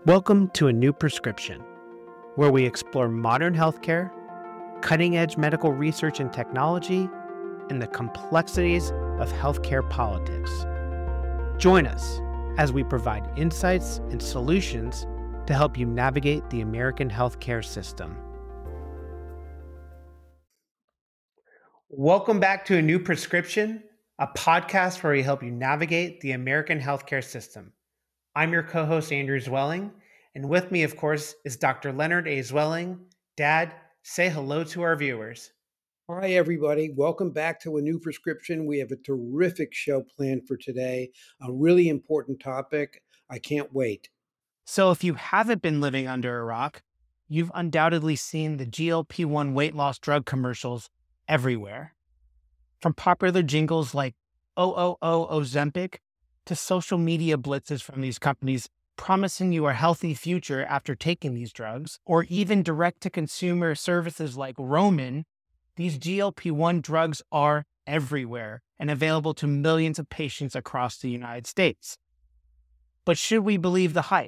Welcome to A New Prescription, where we explore modern healthcare, cutting-edge medical research and technology, and the complexities of healthcare politics. Join us as we provide insights and solutions to help you navigate the American healthcare system. Welcome back to A New Prescription, a podcast where we help you navigate the American healthcare system. I'm your co-host, Andrew Zwelling, and with me, of course, is Dr. Leonard A. Zwelling. Dad, say hello to our viewers. Hi, everybody. Welcome back to A New Prescription. We have a terrific show planned for today, a really important topic. I can't wait. So if you haven't been living under a rock, you've undoubtedly seen the GLP-1 weight loss drug commercials everywhere. From popular jingles like "Oh, Ozempic" to social media blitzes from these companies promising you a healthy future after taking these drugs, or even direct-to-consumer services like Roman, these GLP-1 drugs are everywhere and available to millions of patients across the United States. But should we believe the hype?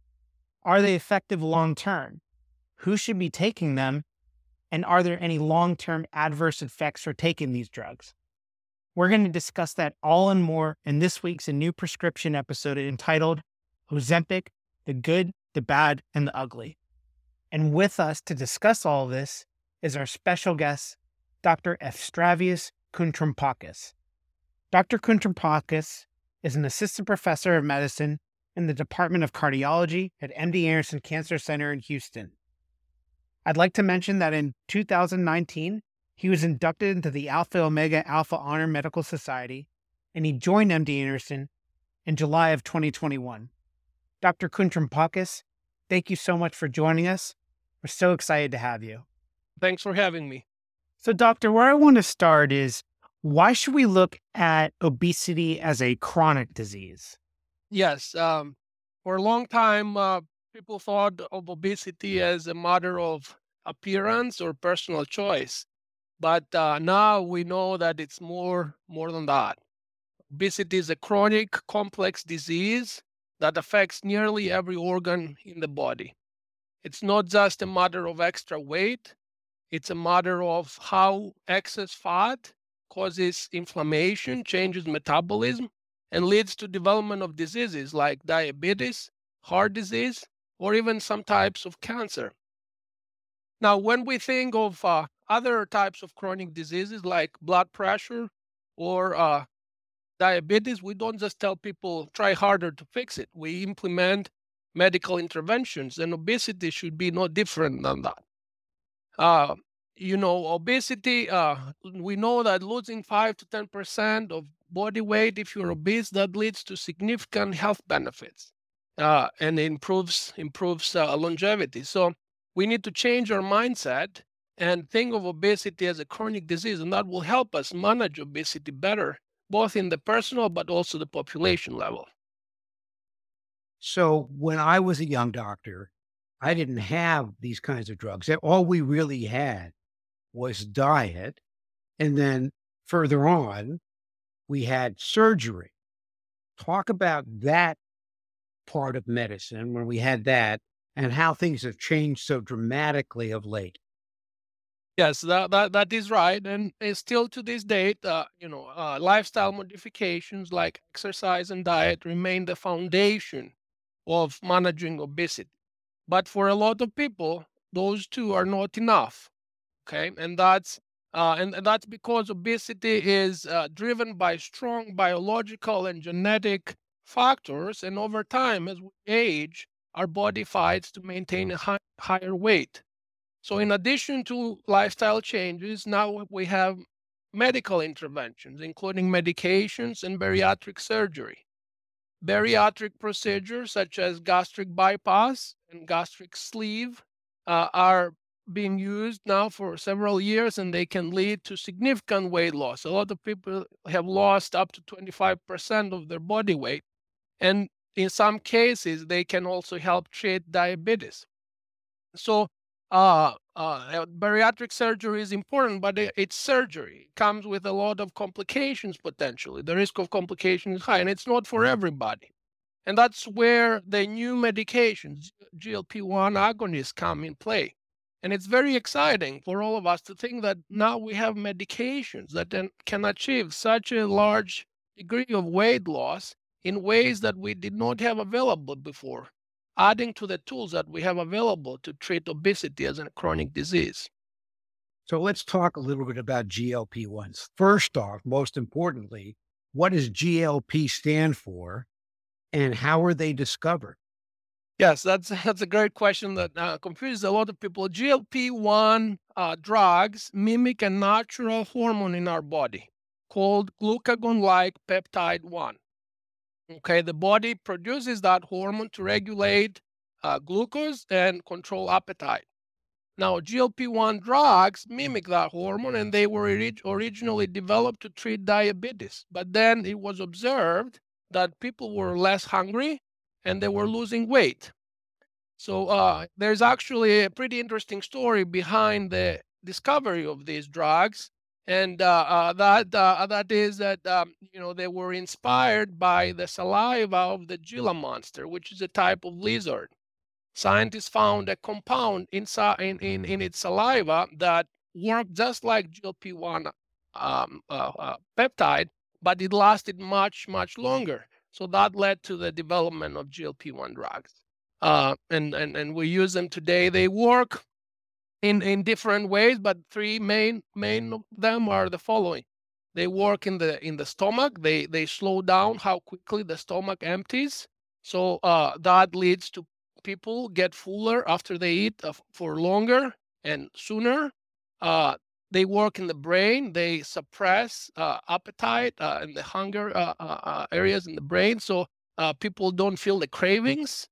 Are they effective long-term? Who should be taking them? And are there any long-term adverse effects for taking these drugs? We're going to discuss that all and more in this week's A New Prescription episode entitled Ozempic, the Good, the Bad, and the Ugly. And with us to discuss all of this is our special guest, Dr. Efstravius Kountrampakis. Dr. Kountrampakis is an assistant professor of medicine in the Department of Cardiology at MD Anderson Cancer Center in Houston. I'd like to mention that in 2019, he was inducted into the Alpha Omega Alpha Honor Medical Society, and he joined MD Anderson in July of 2021. Dr. Kountrampakis, thank you so much for joining us. We're so excited to have you. Thanks for having me. So, Doctor, where I want to start is, why should we look at obesity as a chronic disease? Yes, for a long time, people thought of obesity as a matter of appearance or personal choice. But now we know that it's more than that. Obesity is a chronic, complex disease that affects nearly every organ in the body. It's not just a matter of extra weight. It's a matter of how excess fat causes inflammation, changes metabolism, and leads to development of diseases like diabetes, heart disease, or even some types of cancer. Now, when we think of other types of chronic diseases like blood pressure or diabetes, we don't just tell people try harder to fix it. We implement medical interventions, and obesity should be no different than that. Obesity, we know that losing 5 to 10% of body weight if you're obese, that leads to significant health benefits and improves longevity. So we need to change our mindset and think of obesity as a chronic disease, and that will help us manage obesity better, both in the personal but also the population level. So when I was a young doctor, I didn't have these kinds of drugs. All we really had was diet. And then further on, we had surgery. Talk about that part of medicine when we had that and how things have changed so dramatically of late. Yes, that is right, and still to this date, lifestyle modifications like exercise and diet remain the foundation of managing obesity. But for a lot of people, those two are not enough. Okay, and that's because obesity is driven by strong biological and genetic factors, and over time, as we age, our body fights to maintain a higher weight. So in addition to lifestyle changes, now we have medical interventions, including medications and bariatric surgery. Bariatric procedures such as gastric bypass and gastric sleeve are being used now for several years, and they can lead to significant weight loss. A lot of people have lost up to 25% of their body weight. And in some cases, they can also help treat diabetes. So bariatric surgery is important, but it's surgery. It comes with a lot of complications potentially. The risk of complications is high, and it's not for everybody. And that's where the new medications, GLP-1 agonists, come in play. And it's very exciting for all of us to think that now we have medications that can achieve such a large degree of weight loss in ways that we did not have available before, adding to the tools that we have available to treat obesity as a chronic disease. So let's talk a little bit about GLP-1s. First off, most importantly, what does GLP stand for and how are they discovered? Yes, that's a great question that confuses a lot of people. GLP-1 drugs mimic a natural hormone in our body called glucagon-like peptide 1. Okay, the body produces that hormone to regulate glucose and control appetite. Now, GLP-1 drugs mimic that hormone, and they were originally developed to treat diabetes. But then it was observed that people were less hungry and they were losing weight. So there's actually a pretty interesting story behind the discovery of these drugs, and that is that they were inspired by the saliva of the Gila monster, which is a type of lizard. Scientists found a compound inside in its saliva that worked just like GLP-1 peptide, but it lasted much longer. So that led to the development of GLP-1 drugs. And we use them today. They work in different ways, but three main of them are the following. They work in the stomach. They slow down how quickly the stomach empties. So that leads to people get fuller after they eat for longer and sooner. They work in the brain. They suppress appetite and the hunger areas in the brain, so people don't feel the cravings.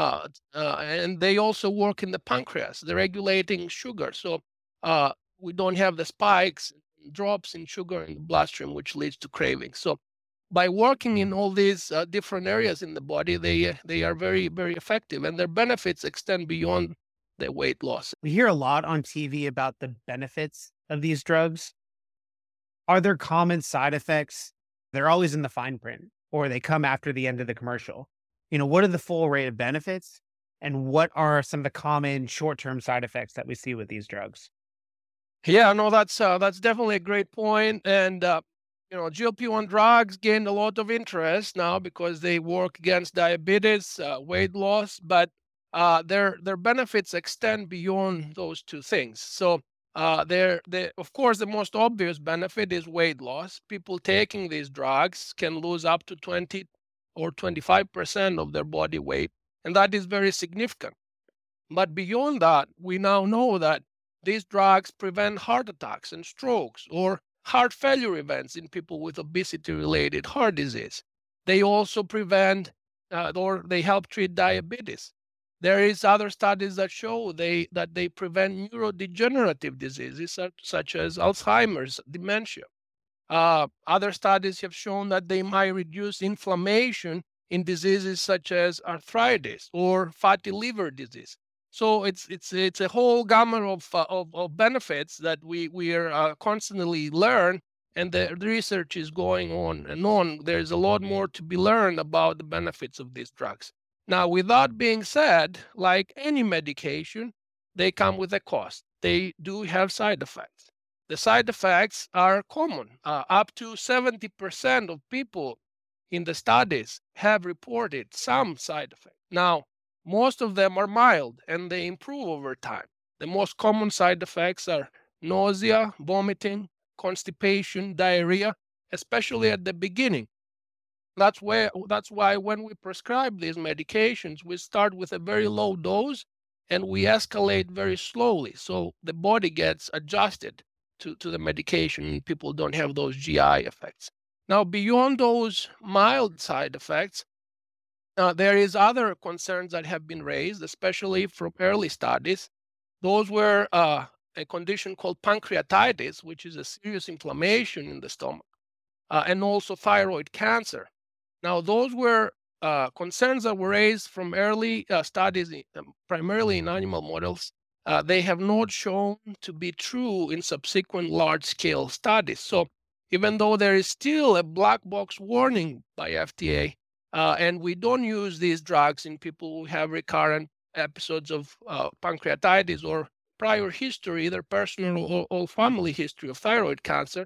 And they also work in the pancreas, the regulating sugar. So we don't have the spikes, drops in sugar in the bloodstream, which leads to cravings. So by working in all these different areas in the body, they are very, very effective, and their benefits extend beyond the weight loss. We hear a lot on TV about the benefits of these drugs. Are there common side effects? They're always in the fine print, or they come after the end of the commercial. What are the full array of benefits, and what are some of the common short-term side effects that we see with these drugs? Yeah, no, that's definitely a great point. And GLP-1 drugs gained a lot of interest now because they work against diabetes, weight loss, but their benefits extend beyond those two things. So of course, the most obvious benefit is weight loss. People taking these drugs can lose up to 20 or 25% of their body weight, and that is very significant. But beyond that, we now know that these drugs prevent heart attacks and strokes or heart failure events in people with obesity-related heart disease. They also prevent or they help treat diabetes. There is other studies that show that they prevent neurodegenerative diseases such as Alzheimer's, dementia. Other studies have shown that they might reduce inflammation in diseases such as arthritis or fatty liver disease. So it's a whole gamut of benefits that we are constantly learn, and the research is going on and on. There's a lot more to be learned about the benefits of these drugs. Now, with that being said, like any medication, they come with a cost. They do have side effects. The side effects are common. Up to 70% of people in the studies have reported some side effects. Now, most of them are mild and they improve over time. The most common side effects are nausea, vomiting, constipation, diarrhea, especially at the beginning. That's why when we prescribe these medications, we start with a very low dose and we escalate very slowly, so the body gets adjusted to the medication and people don't have those GI effects. Now, beyond those mild side effects, there is other concerns that have been raised, especially from early studies. Those were a condition called pancreatitis, which is a serious inflammation in the stomach, and also thyroid cancer. Now, those were concerns that were raised from early studies, primarily in animal models. They have not shown to be true in subsequent large-scale studies. So even though there is still a black box warning by FDA, And we don't use these drugs in people who have recurrent episodes of pancreatitis or prior history, either personal or family history of thyroid cancer.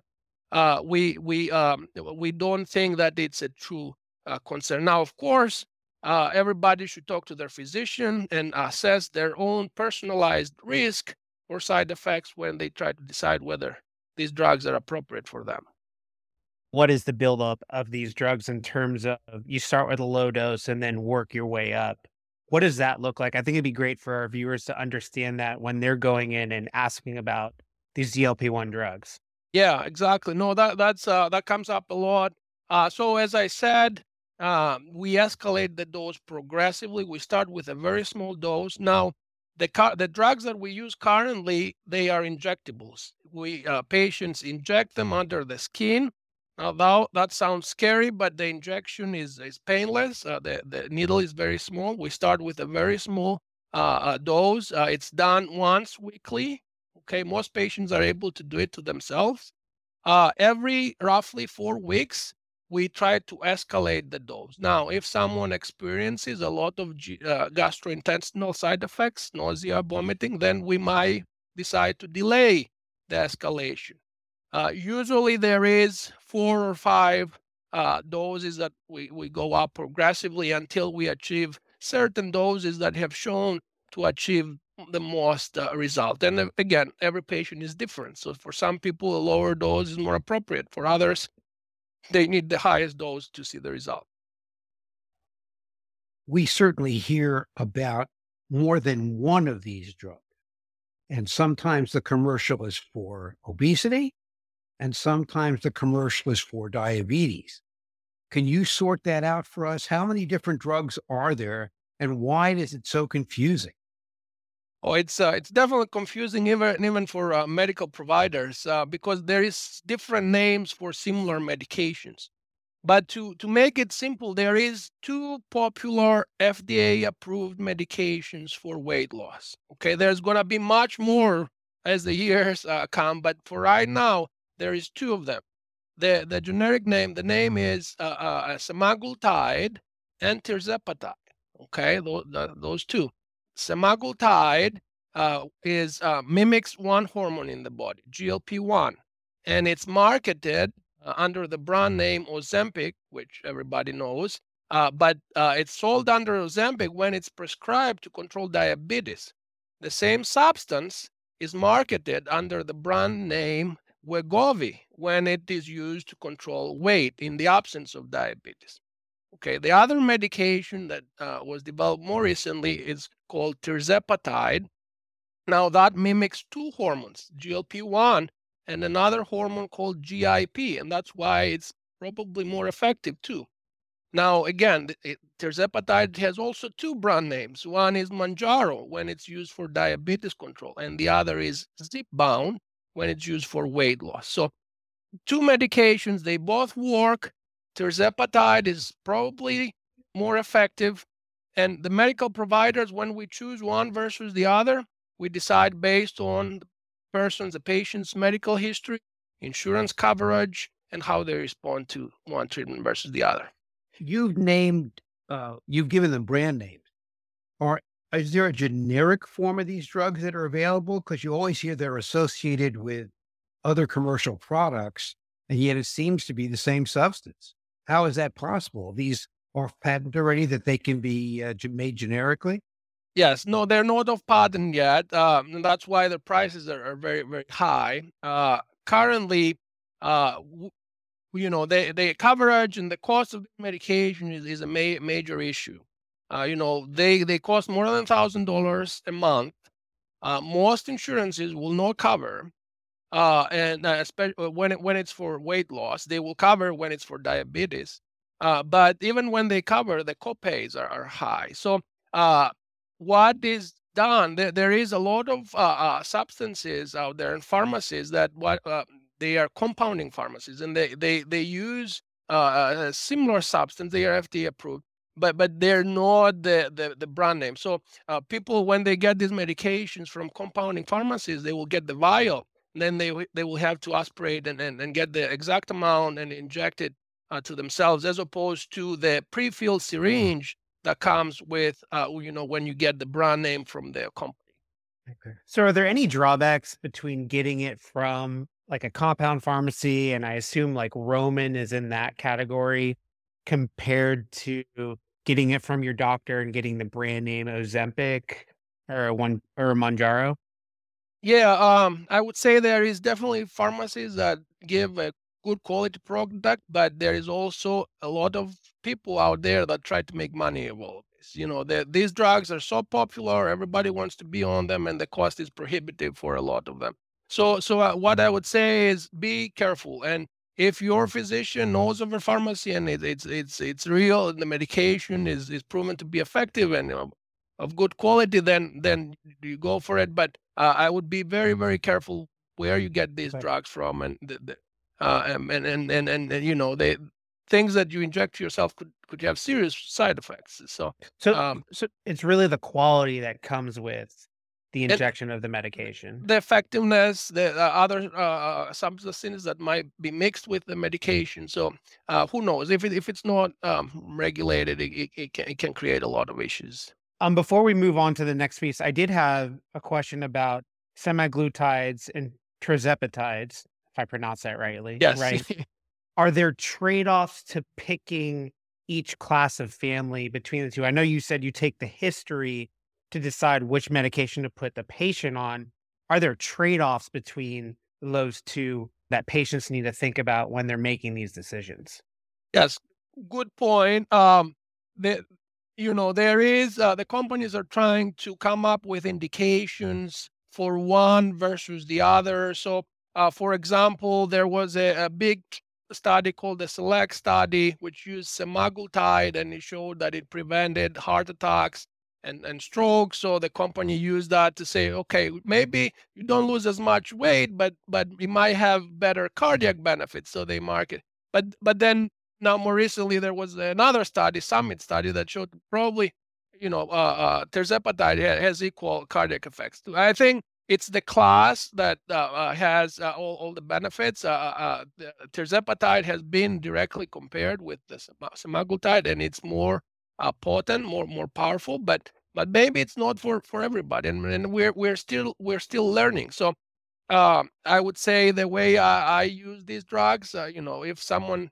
We don't think that it's a true concern. Now, of course, everybody should talk to their physician and assess their own personalized risk or side effects when they try to decide whether these drugs are appropriate for them. What is the buildup of these drugs in terms of you start with a low dose and then work your way up? What does that look like? I think it'd be great for our viewers to understand that when they're going in and asking about these GLP-1 drugs. Yeah, exactly. No, that comes up a lot. So as I said, we escalate the dose progressively. We start with a very small dose. Now, the drugs that we use currently, they are injectables. We patients inject them under the skin. Now that sounds scary, but the injection is painless. The needle is very small. We start with a very small dose. It's done once weekly. Okay, most patients are able to do it to themselves. Every roughly 4 weeks, we try to escalate the dose. Now, if someone experiences a lot of gastrointestinal side effects, nausea, vomiting, then we might decide to delay the escalation. Usually, there is 4 or 5 doses that we go up progressively until we achieve certain doses that have shown to achieve the most result. And again, every patient is different. So for some people, a lower dose is more appropriate. For others, they need the highest dose to see the result. We certainly hear about more than one of these drugs. And sometimes the commercial is for obesity, and sometimes the commercial is for diabetes. Can you sort that out for us? How many different drugs are there, and why is it so confusing? Oh, it's definitely confusing even for medical providers because there is different names for similar medications. But to make it simple, there is 2 popular FDA-approved medications for weight loss. Okay, there's going to be much more as the years come, but for right now, there is 2 of them. The generic name, the name is semaglutide and tirzepatide. Okay, those 2. Semaglutide is mimics one hormone in the body, GLP-1, and it's marketed under the brand name Ozempic, which everybody knows, but it's sold under Ozempic when it's prescribed to control diabetes. The same substance is marketed under the brand name Wegovy when it is used to control weight in the absence of diabetes. Okay, the other medication that was developed more recently is called tirzepatide. Now that mimics 2 hormones, GLP-1 and another hormone called GIP, and that's why it's probably more effective too. Now, again, tirzepatide has also 2 brand names. One is Mounjaro when it's used for diabetes control, and the other is Zepbound when it's used for weight loss. So 2 medications, they both work. Tirzepatide is probably more effective. And the medical providers, when we choose one versus the other, we decide based on the patient's medical history, insurance coverage, and how they respond to one treatment versus the other. You've given them brand names. Is there a generic form of these drugs that are available? Because you always hear they're associated with other commercial products, and yet it seems to be the same substance. How is that possible? These are off patent already that they can be made generically? Yes, no, they're not off patent yet, and that's why the prices are very, very high. Currently, the coverage and the cost of medication is a major issue. They cost more than $1,000 a month. Most insurances will not cover, and especially when it's for weight loss, they will cover when it's for diabetes. But even when they cover, the copays are high. So what is done? There is a lot of substances out there in pharmacies that they are compounding pharmacies, and they use a similar substance. They are FDA approved, but they're not the brand name. So people, when they get these medications from compounding pharmacies, they will get the vial. Then they will have to aspirate and get the exact amount and inject it to themselves, as opposed to the pre-filled syringe that comes with, when you get the brand name from their company. Okay. So are there any drawbacks between getting it from like a compound pharmacy, and I assume like Roman is in that category, compared to getting it from your doctor and getting the brand name Ozempic or Mounjaro? Yeah, I would say there is definitely pharmacies that give a good quality product, but there is also a lot of people out there that try to make money of all of this. These drugs are so popular, everybody wants to be on them, and the cost is prohibitive for a lot of them. So what I would say is be careful, and if your physician knows of a pharmacy and it's real, and the medication is proven to be effective and of good quality, then you go for it. But I would be very, very careful where you get these Right. drugs from, and the things that you inject yourself could have serious side effects. So So um, so it's really the quality that comes with the and injection of the medication. the effectiveness, the other substances that might be mixed with the medication. So who knows if it's not regulated, it can create a lot of issues. Before we move on to the next piece, I did have a question about semaglutides and tirzepatides, if I pronounce that Yes. right? Are there trade-offs to picking each class of family between the two? I know you said you take the history to decide which medication to put the patient on. Are there trade-offs between those two that patients need to think about when they're making these decisions? Yes, good point. The there is the companies are trying to come up with indications for one versus the other. So, for example, there was a big study called the SELECT study, which used semaglutide, and it showed that it prevented heart attacks and strokes. So the company used that to say, okay, maybe you don't lose as much weight, but you might have better cardiac benefits. So they market. But then now, more recently, there was another study, Summit study, that showed probably, tirzepatide has equal cardiac effects. I think it's the class that has all the benefits. The tirzepatide has been directly compared with the semaglutide, and it's more potent, more powerful. But maybe it's not for everybody, and we're still learning. So I would say the way I use these drugs, if someone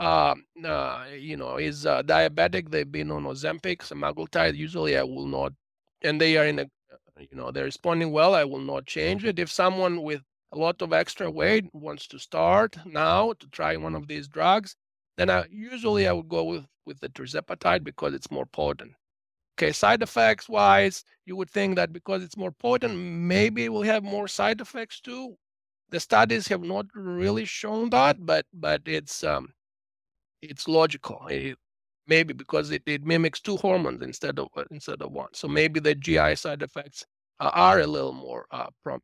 is diabetic, they've been on Ozempic, semaglutide, usually I will not, and they are they're responding well, I will not change it. If someone with a lot of extra weight wants to start now to try one of these drugs, then I would go with the tirzepatide because it's more potent. Okay, side effects wise, you would think that because it's more potent, maybe it will have more side effects too. The studies have not really shown that, but it's logical. Maybe because it mimics two hormones instead of one. So maybe the GI side effects are a little more prompt.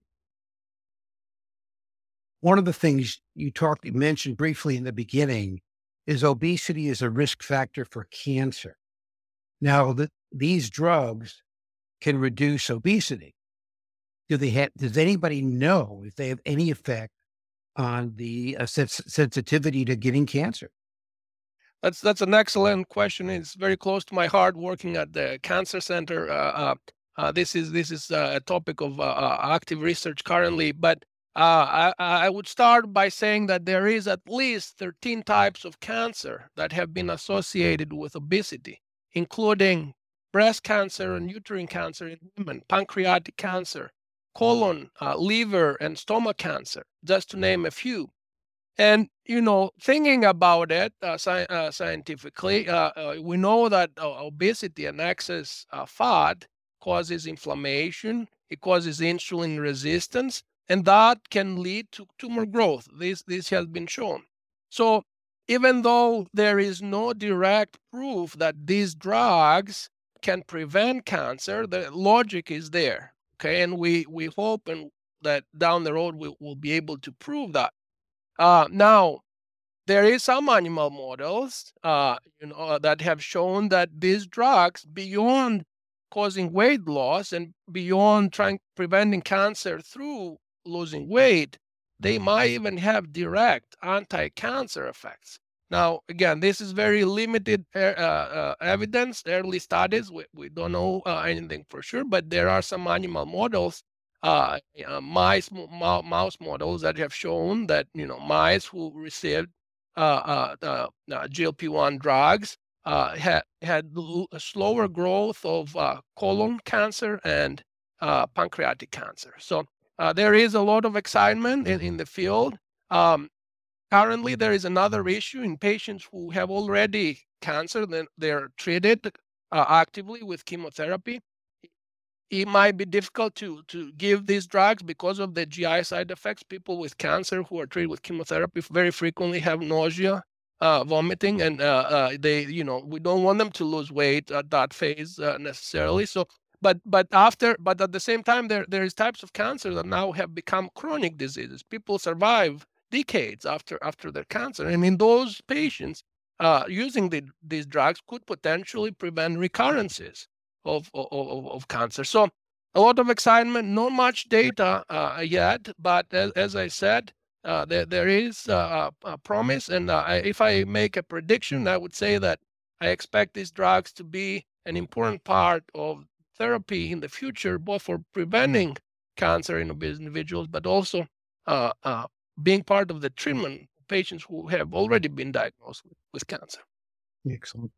One of the things you mentioned briefly in the beginning is obesity is a risk factor for cancer. Now, these drugs can reduce obesity. Does anybody know if they have any effect on the sensitivity to getting cancer? That's an excellent question. It's very close to my heart. Working at the cancer center, this is a topic of active research currently. But I would start by saying that there is at least 13 types of cancer that have been associated with obesity, including breast cancer and uterine cancer in women, pancreatic cancer, colon, liver, and stomach cancer, just to name a few. And thinking about it scientifically, we know that obesity and excess fat causes inflammation. It causes insulin resistance, and that can lead to tumor growth. This has been shown. So even though there is no direct proof that these drugs can prevent cancer, the logic is there. Okay, and we hope that down the road we'll be able to prove that. Now, there is some animal models, that have shown that these drugs, beyond causing weight loss and beyond preventing cancer through losing weight, they might even have direct anti-cancer effects. Now, again, this is very limited evidence, early studies. We don't know anything for sure, but there are some animal models, mouse models that have shown that mice who received GLP-1 drugs had a slower growth of colon cancer and pancreatic cancer. So there is a lot of excitement in the field. Currently, there is another issue in patients who have already cancer, then they're treated actively with chemotherapy. It might be difficult to give these drugs because of the GI side effects. People with cancer who are treated with chemotherapy very frequently have nausea, vomiting, and we don't want them to lose weight at that phase necessarily. So, but at the same time, there is types of cancer that now have become chronic diseases. People survive decades after their cancer, and in those patients, using these drugs could potentially prevent recurrences of cancer. So a lot of excitement, not much data yet, but as I said, there is a promise. And if I make a prediction, I would say that I expect these drugs to be an important part of therapy in the future, both for preventing cancer in obese individuals, but also being part of the treatment of patients who have already been diagnosed with cancer. Excellent.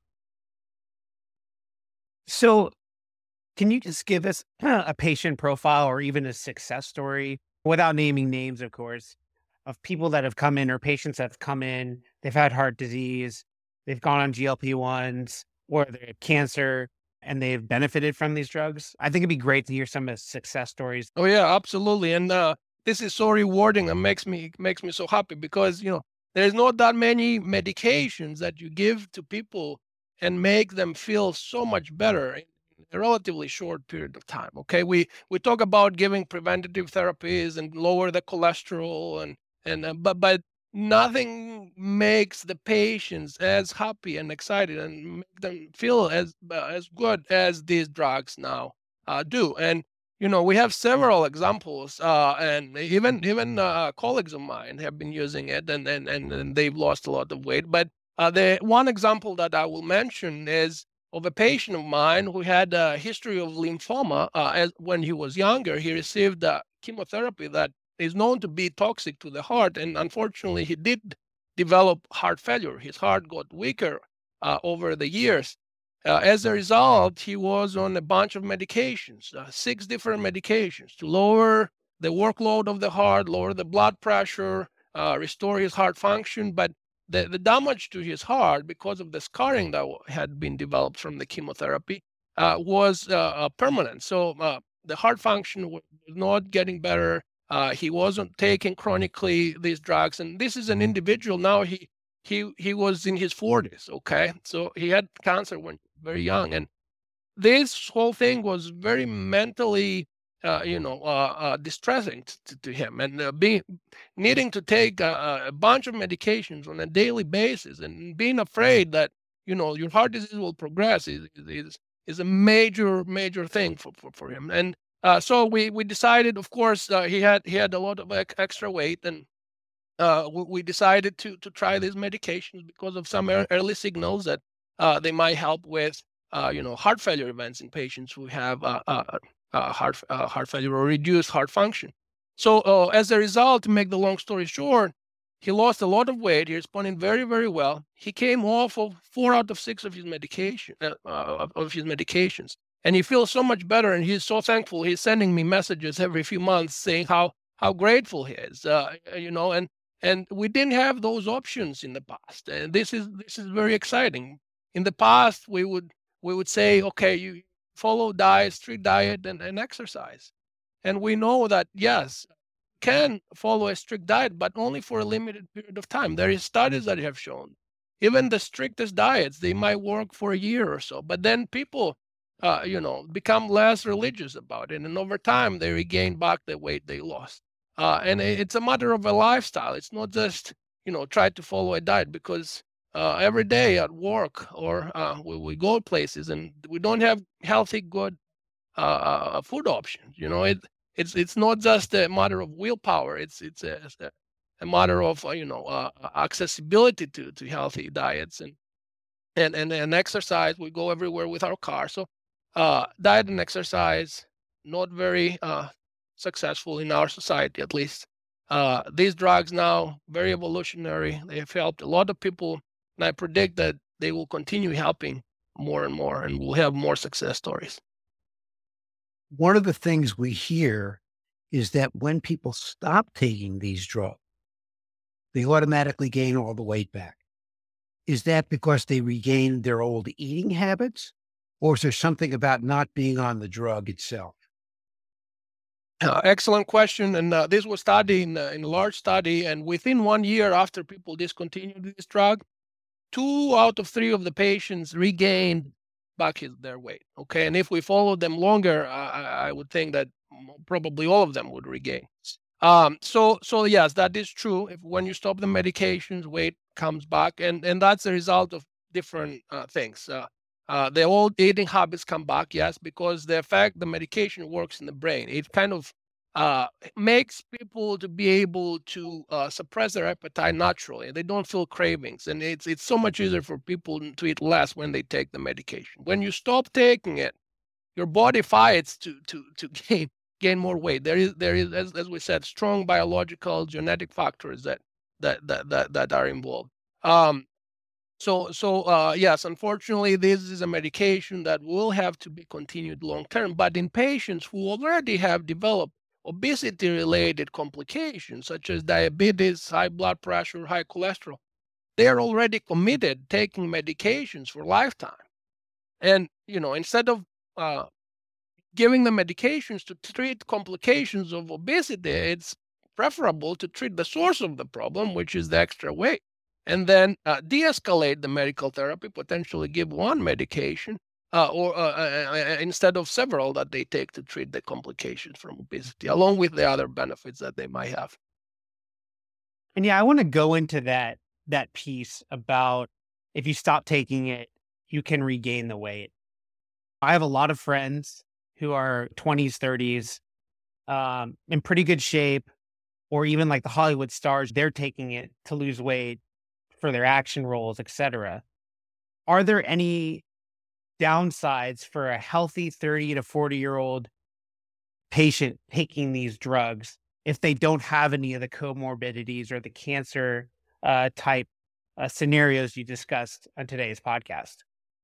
So, can you just give us a patient profile or even a success story, without naming names, of course, of people that have come in or patients that have come in, they've had heart disease, they've gone on GLP-1s, or they have cancer, and they've benefited from these drugs? I think it'd be great to hear some of the success stories. Oh yeah, absolutely. And this is so rewarding and makes me so happy because there's not that many medications that you give to people and make them feel so much better in a relatively short period of time. Okay, we talk about giving preventative therapies and lower the cholesterol but nothing makes the patients as happy and excited and make them feel as good as these drugs now do. And we have several examples, and even colleagues of mine have been using it, and they've lost a lot of weight. But the one example that I will mention is of a patient of mine who had a history of lymphoma. When he was younger, he received chemotherapy that is known to be toxic to the heart, and unfortunately, he did develop heart failure. His heart got weaker over the years. As a result, he was on a bunch of medications, 6 different medications to lower the workload of the heart, lower the blood pressure, restore his heart function. But the damage to his heart, because of the scarring that had been developed from the chemotherapy, was permanent. So the heart function was not getting better. He wasn't taking chronically these drugs. And this is an individual now, he was in his 40s, okay? So he had cancer when very young. And this whole thing was very mentally, distressing to him. And needing to take a bunch of medications on a daily basis and being afraid that, your heart disease will progress is a major thing for him. And so we decided, of course, he had a lot of extra weight, and we decided to try these medications because of some early signals that they might help with heart failure events in patients who have heart failure or reduced heart function. So as a result, to make the long story short, he lost a lot of weight. He responded very, very well. He came off of 4 out of 6 of his medications, and he feels so much better. And he's so thankful. He's sending me messages every few months saying how grateful he is. And we didn't have those options in the past, and this is very exciting. In the past, we would say, okay, you follow diet, strict diet, and exercise, and we know that yes, can follow a strict diet, but only for a limited period of time. There is studies that have shown even the strictest diets, they might work for a year or so, but then people, become less religious about it, and over time they regain back the weight they lost. And it's a matter of a lifestyle. It's not just try to follow a diet, because every day at work or we go places and we don't have healthy, good food options. It's not just a matter of willpower. It's a matter of accessibility to healthy diets and exercise. We go everywhere with our car. So diet and exercise not very successful in our society, at least. These drugs now very evolutionary. They have helped a lot of people, and I predict that they will continue helping more and more, and we'll have more success stories. One of the things we hear is that when people stop taking these drugs, they automatically gain all the weight back. Is that because they regain their old eating habits, or is there something about not being on the drug itself? Excellent question. And this was studied in a large study. And within 1 year after people discontinued this drug, 2 out of 3 of the patients regained back their weight. Okay. And if we followed them longer, I would think that probably all of them would regain. So yes, that is true. When you stop the medications, weight comes back. And that's a result of different things. The old eating habits come back, yes, because the medication works in the brain. It kind of makes people to be able to suppress their appetite naturally. They don't feel cravings, and it's so much easier for people to eat less when they take the medication. When you stop taking it, your body fights to gain more weight. There is as we said, strong biological genetic factors that are involved. So yes, unfortunately, this is a medication that will have to be continued long term. But in patients who already have developed obesity-related complications, such as diabetes, high blood pressure, high cholesterol, they are already committed taking medications for lifetime. And instead of giving them medications to treat complications of obesity, it's preferable to treat the source of the problem, which is the extra weight, and then de-escalate the medical therapy, potentially give one medication or instead of several that they take to treat the complications from obesity, along with the other benefits that they might have. And yeah, I want to go into that piece about if you stop taking it, you can regain the weight. I have a lot of friends who are 20s, 30s, in pretty good shape, or even like the Hollywood stars, they're taking it to lose weight for their action roles, etc. Are there any downsides for a healthy 30 to 40-year-old patient taking these drugs if they don't have any of the comorbidities or the cancer type scenarios you discussed on today's podcast?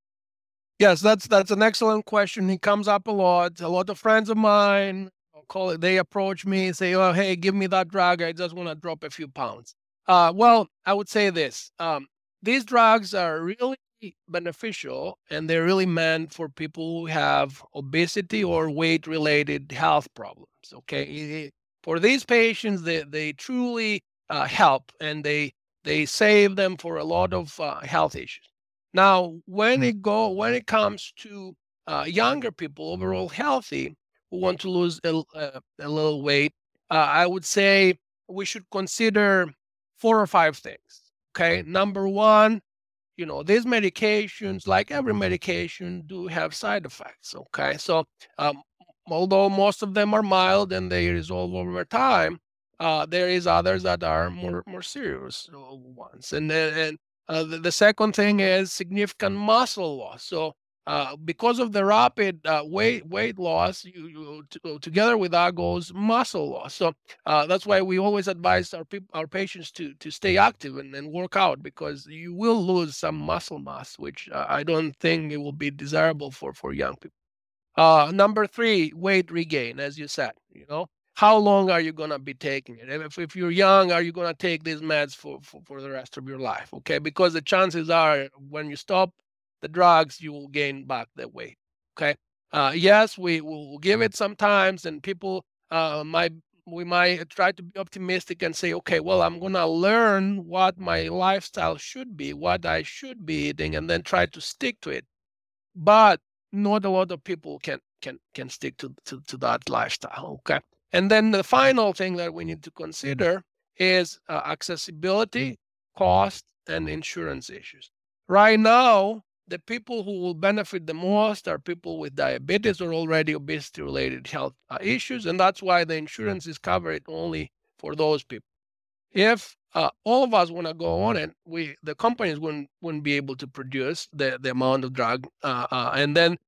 Yes, that's an excellent question. It comes up a lot. A lot of friends of mine they approach me and say, "Oh, hey, give me that drug. I just want to drop a few pounds." Well, I would say this. These drugs are really beneficial, and they're really meant for people who have obesity or weight-related health problems. Okay, for these patients, they truly help, and they save them for a lot of health issues. Now, when it comes to younger people, overall healthy, who want to lose a little weight, I would say we should consider 4 or 5 things. Okay, number one, these medications, like every medication, do have side effects. Okay, so although most of them are mild and they resolve over time, there is others that are more serious ones. And the second thing is significant muscle loss. So because of the rapid weight loss, together with that goes muscle loss. So that's why we always advise our patients to stay active and work out, because you will lose some muscle mass, which I don't think it will be desirable for young people. Number 3, weight regain, as you said. How long are you going to be taking it? If you're young, are you going to take these meds for the rest of your life? Okay, because the chances are when you stop the drugs, you will gain back the weight. Okay. Yes, we will give it sometimes, and people we might try to be optimistic and say, okay, well, I'm gonna learn what my lifestyle should be, what I should be eating, and then try to stick to it. But not a lot of people can stick to that lifestyle. Okay. And then the final thing that we need to consider is accessibility, cost, and insurance issues. Right now, the people who will benefit the most are people with diabetes or already obesity-related health issues, and that's why the insurance is covered only for those people. if all of us want to go on it, the companies wouldn't be able to produce the amount of drug, and then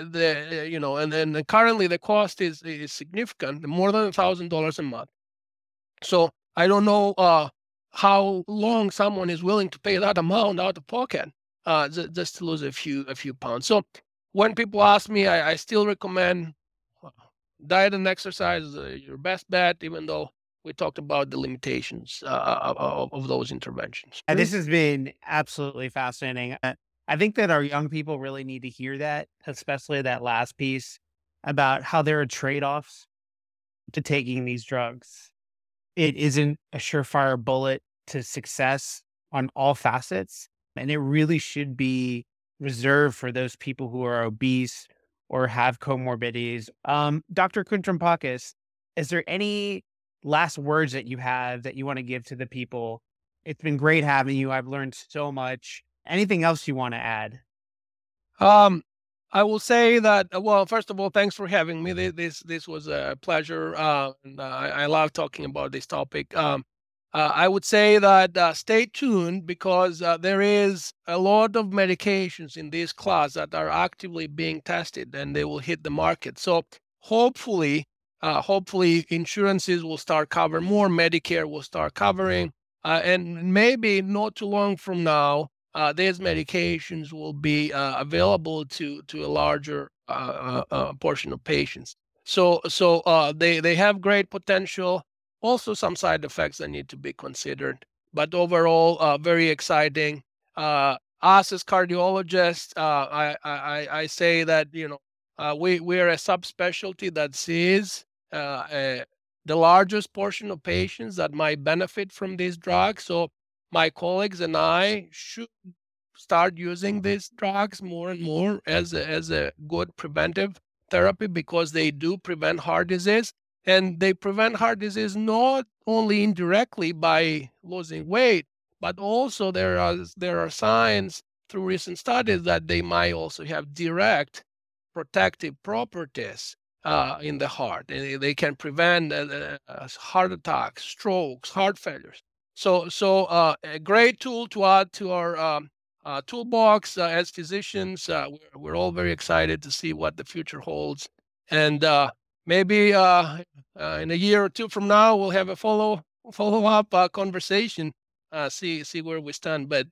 and then currently the cost is significant, more than $1,000 a month. So I don't know how long someone is willing to pay that amount out of pocket just to lose a few pounds. So when people ask me, I still recommend diet and exercise is your best bet, even though we talked about the limitations of those interventions. This has been absolutely fascinating. I think that our young people really need to hear that, especially that last piece about how there are trade-offs to taking these drugs. It isn't a surefire bullet to success on all facets, and it really should be reserved for those people who are obese or have comorbidities. Dr. Koutramapakis, is there any last words that you have that you want to give to the people? It's been great having you. I've learned so much. Anything else you want to add? I will say that, well, first of all, thanks for having me. This was a pleasure, and I love talking about this topic. I would say that stay tuned, because there is a lot of medications in this class that are actively being tested, and they will hit the market. So hopefully insurances will start covering more, Medicare will start covering, and maybe not too long from now, these medications will be available to a larger portion of patients. So they have great potential. Also, some side effects that need to be considered, but overall, very exciting. Us as cardiologists, I say that we are a subspecialty that sees the largest portion of patients that might benefit from these drugs. So my colleagues and I should start using these drugs more and more as a good preventive therapy, because they do prevent heart disease. And they prevent heart disease not only indirectly by losing weight, but also there are signs through recent studies that they might also have direct protective properties in the heart. And they can prevent heart attacks, strokes, heart failures. So a great tool to add to our toolbox as physicians. We're all very excited to see what the future holds. And maybe in a year or two from now, we'll have a follow-up conversation, see where we stand. But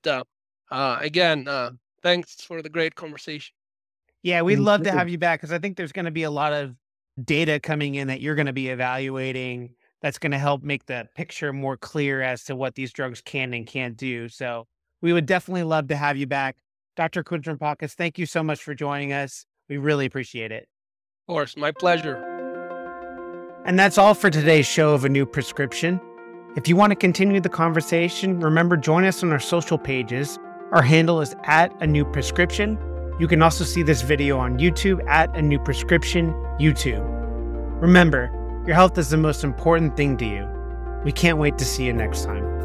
again, thanks for the great conversation. Yeah, we'd love to have you back, because I think there's going to be a lot of data coming in that you're going to be evaluating that's going to help make the picture more clear as to what these drugs can and can't do. So we would definitely love to have you back. Dr. Koutramapakis, thank you so much for joining us. We really appreciate it. Of course, my pleasure. And that's all for today's show of A New Prescription. If you want to continue the conversation, remember, join us on our social pages. Our handle is @ANewPrescription. You can also see this video on YouTube @ANewPrescription YouTube. Remember, your health is the most important thing to you. We can't wait to see you next time.